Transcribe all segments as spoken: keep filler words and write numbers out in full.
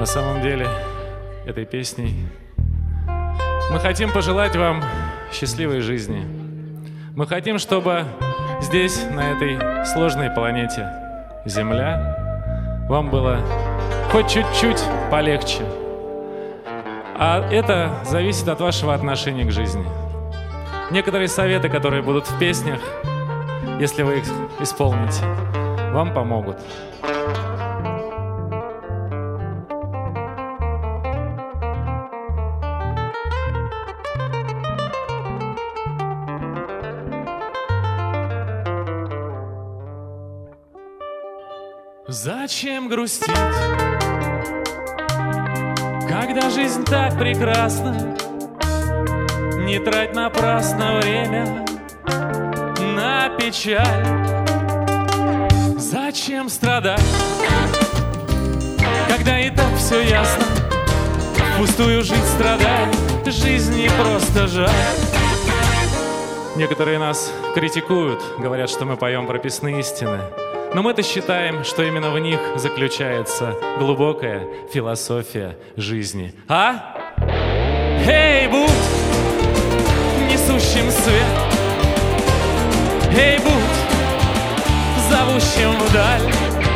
На самом деле, этой песней мы хотим пожелать вам счастливой жизни. Мы хотим, чтобы здесь, на этой сложной планете Земля, вам было хоть чуть-чуть полегче. А это зависит от вашего отношения к жизни. Некоторые советы, которые будут в песнях, если вы их исполните, вам помогут. Зачем грустить, когда жизнь так прекрасна? Не трать напрасно время на печаль. Зачем страдать, когда и так все ясно? Пустую жить, страдать, жизни просто жаль. Некоторые нас критикуют, говорят, что мы поем прописные истины. Но мы-то считаем, что именно в них заключается глубокая философия жизни. А? Эй, будь несущим свет, эй, будь зовущим вдаль,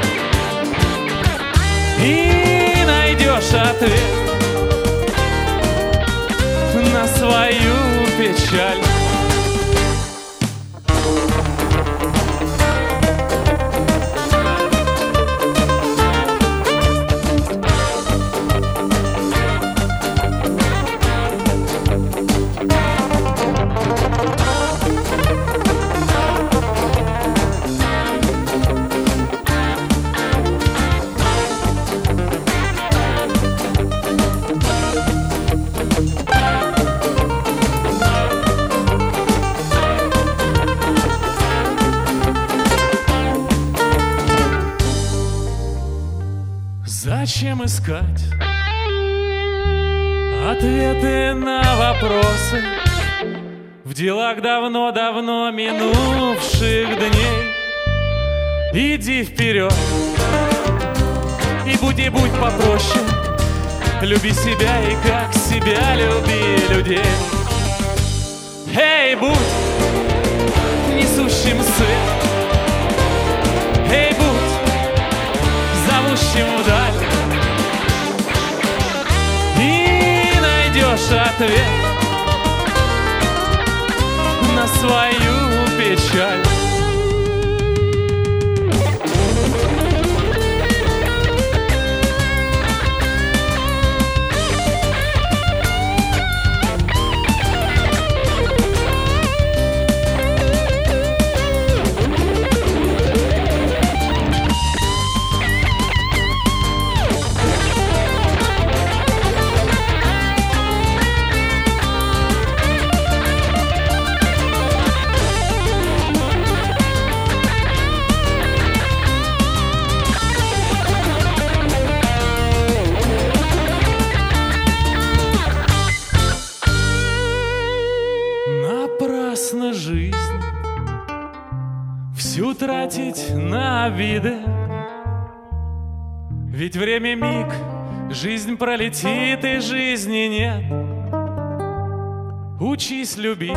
и найдешь ответ на свою печаль. Зачем искать ответы на вопросы в делах давно-давно минувших дней? Иди вперед и будь, и будь попроще. Люби себя и как себя люби людей. Эй, будь несущим свет, эй, будь зовущим вдаль, и найдешь ответ на свою печаль. Напрасно жизнь всю тратить на обиды, ведь время миг, жизнь пролетит и жизни нет. Учись любить,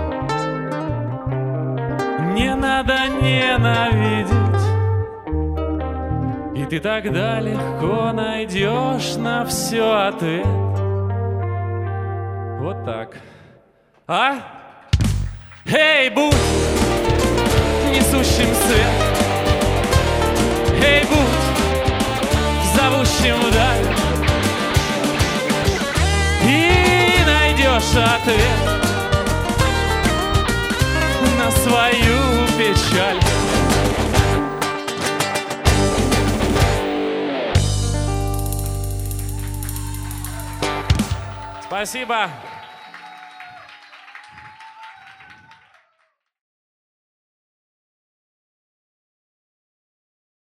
не надо ненавидеть, и ты тогда легко найдешь на все ответ. Вот так. А? Эй, будь несущим свет, эй, будь зовущим вдаль, и найдешь ответ на свою печаль. Спасибо.